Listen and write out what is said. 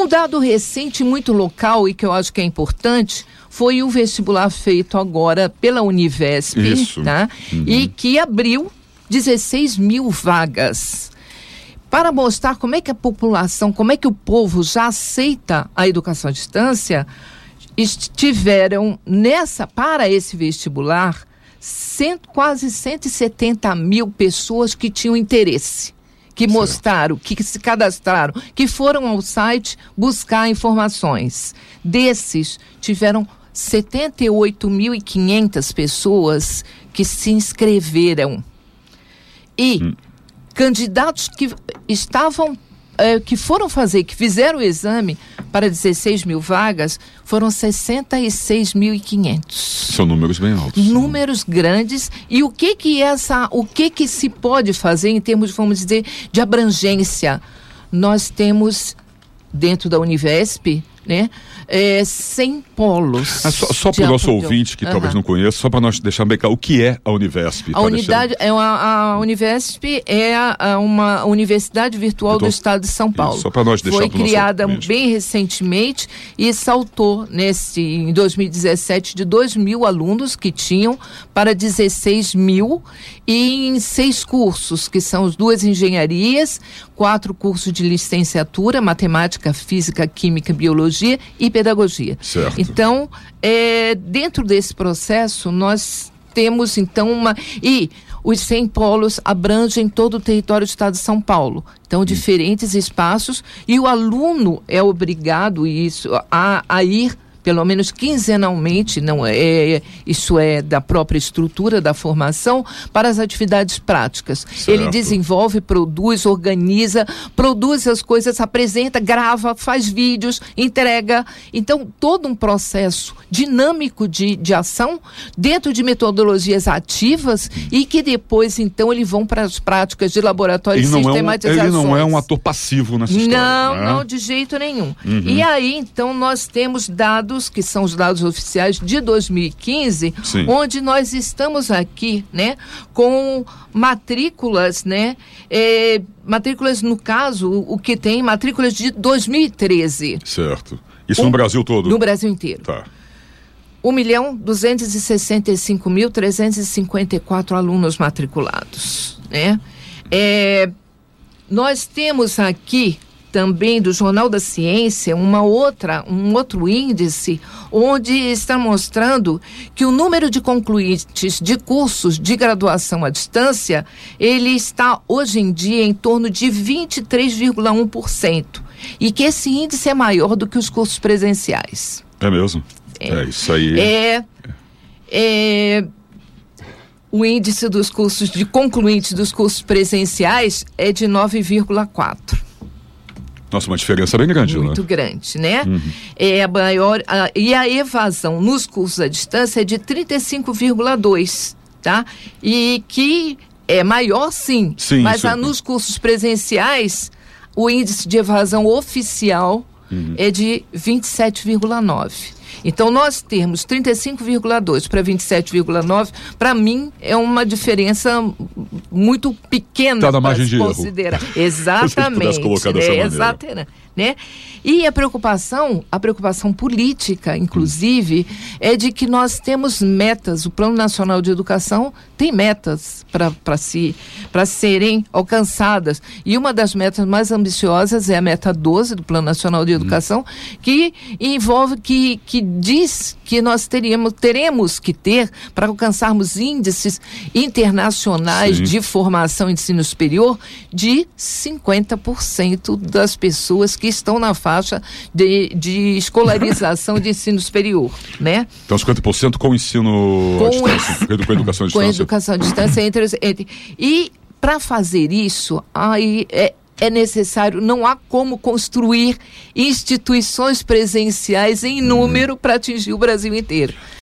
Um dado recente muito local e que eu acho que é importante foi o vestibular feito agora pela Univesp, tá? E que abriu 16 mil vagas. Para mostrar como é que a população, como é que o povo já aceita a educação à distância, estiveram para esse vestibular quase 170 mil pessoas que tinham interesse, que mostraram, que se cadastraram, que foram ao site buscar informações. Desses, tiveram 78.500 pessoas que se inscreveram. E candidatos que que fizeram o exame para 16 mil vagas, foram 66.500. São números bem altos. Números grandes. E o que se pode fazer em termos, vamos dizer, de abrangência? Nós temos, dentro da Univesp, 100 polos. Só para o nosso ouvinte que talvez não conheça, só para nós deixar bem claro, o que é a Univesp? A Univesp é uma universidade virtual do estado de São Paulo. Só para nós deixar. Foi criada bem recentemente e saltou em 2017 de 2.000 alunos que tinham para 16 mil e em 6 cursos, que são as 2 engenharias, 4 cursos de licenciatura, matemática, física, química, biologia e pedagogia. Certo. Então, dentro desse processo, nós temos, então, e os 100 polos abrangem todo o território do estado de São Paulo. Então, diferentes espaços, e o aluno é obrigado a ir pelo menos quinzenalmente, isso é da própria estrutura da formação, para as atividades práticas. Certo. Ele desenvolve, produz, organiza, produz as coisas, apresenta, grava, faz vídeos, entrega. Então, todo um processo dinâmico de ação dentro de metodologias ativas e que depois, então, eles vão para as práticas de laboratório e sistematizações. Ele não é um ator passivo nessa história. Não, de jeito nenhum. E aí, então, nós temos dados que são os dados oficiais de 2015, onde nós estamos aqui, com matrículas, matrículas, no caso, o que tem matrículas de 2013. Certo. Isso no Brasil todo? No Brasil inteiro. Tá. 1.265.354 alunos matriculados, nós temos aqui também do Jornal da Ciência um outro índice onde está mostrando que o número de concluintes de cursos de graduação à distância, ele está hoje em dia em torno de 23,1%, e que esse índice é maior do que os cursos presenciais. É mesmo? Isso aí. O índice dos cursos de concluintes dos cursos presenciais é de 9,4%. Nossa, uma diferença bem grande, muito grande, É a maior, e a evasão nos cursos à distância é de 35,2%, tá? E que é maior, sim mas nos cursos presenciais, o índice de evasão oficial é de 27,9%. Então, nós temos 35,2 para 27,9, para mim, é uma diferença muito pequena. Está na margem de erro. Exatamente. Exatamente. E a preocupação política, inclusive, é de que nós temos metas. O Plano Nacional de Educação tem metas para serem alcançadas. E uma das metas mais ambiciosas é a meta 12 do Plano Nacional de Educação, que envolve, que diz que nós teremos que ter, para alcançarmos índices internacionais de formação e ensino superior, de 50% das pessoas que estão na faixa de escolarização de ensino superior, Então, 50% com ensino à distância, com educação à distância. Com educação à distância. E para fazer isso, aí é necessário, não há como construir instituições presenciais em número para atingir o Brasil inteiro.